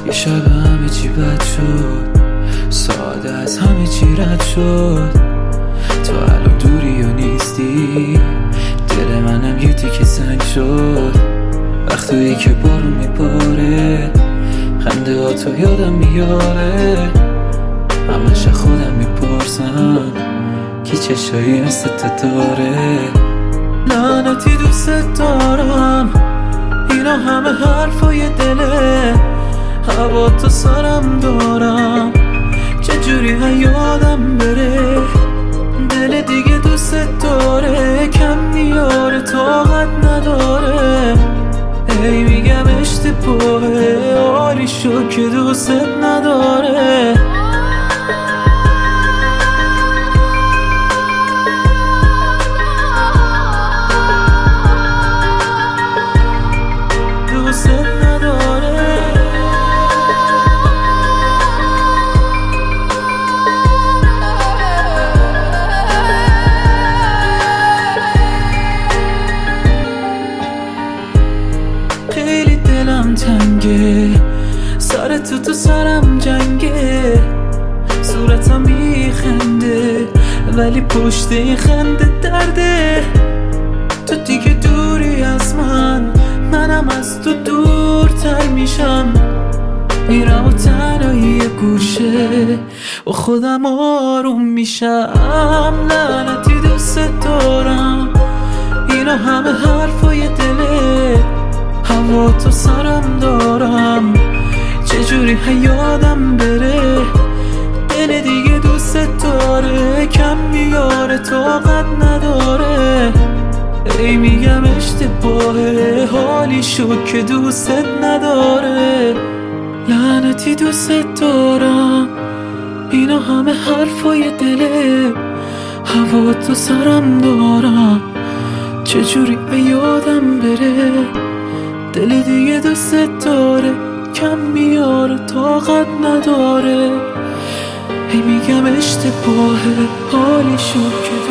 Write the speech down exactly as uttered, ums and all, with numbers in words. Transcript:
یه شب همه چی بد شد، ساده از همه چی رد شد. تو الان دوری و نیستی، دل منم یه تیکه سنگ شد. وقتایی که بارون میباره، خنده ها تو یادم میاره. همش خودم میپرسم کی چشایی مثل داره. لعنتی دوست دارم، اینا همه حرفای دله. هوا تو سرم دارم، چجوری یادم بره. دل دیگه دوست داره، کم میاره طاقت نداره. ای میگم اشتباهه، عالی شد که دوست نداره. دوست نداره. خیلی دلم تنگه، سر تو تو سرم جنگه. صورتم میخنده ولی پشت این خنده درده. تو دیگه دوری از من، منم از تو دورتر میشم. میرم و تنهایی گوشه و خودم آروم میشم. لعنتی دوست دارم، اینا همه حرفای دله. هوا تو سرم دارم، چجوری یادم بره. دل دیگه دوست داره، کم میاره طاقت نداره. ای میگم اشتباهه، حالی شد که دوست نداره. لعنتی دوست دارم، اینا همه حرفای دله. هوا تو سرم دارم، چجوری یادم بره. دل دیگه دوست داره، کم میاره طاقت نداره. ای میگم اشتباهه، حالی شد که